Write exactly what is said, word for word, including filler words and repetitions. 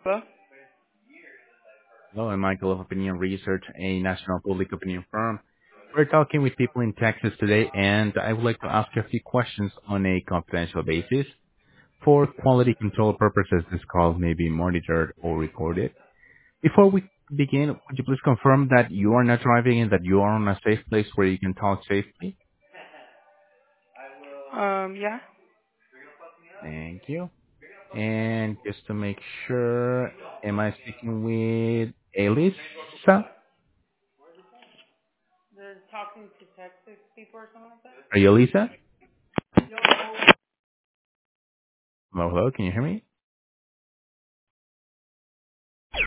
Hello? Hello, I'm Michael of Opinion Research, a national public opinion firm. We're talking with people in Texas today, and I would like to ask you a few questions on a confidential basis. For quality control purposes, this call may be monitored or recorded. Before we begin, would you please confirm that you are not driving and that you are in a safe place where you can talk safely? Um, yeah. Thank you. And just to make sure, am I speaking with Elisa? They're talking to Texas people or something like that? Are you Elisa? Hello, hello, can you hear me?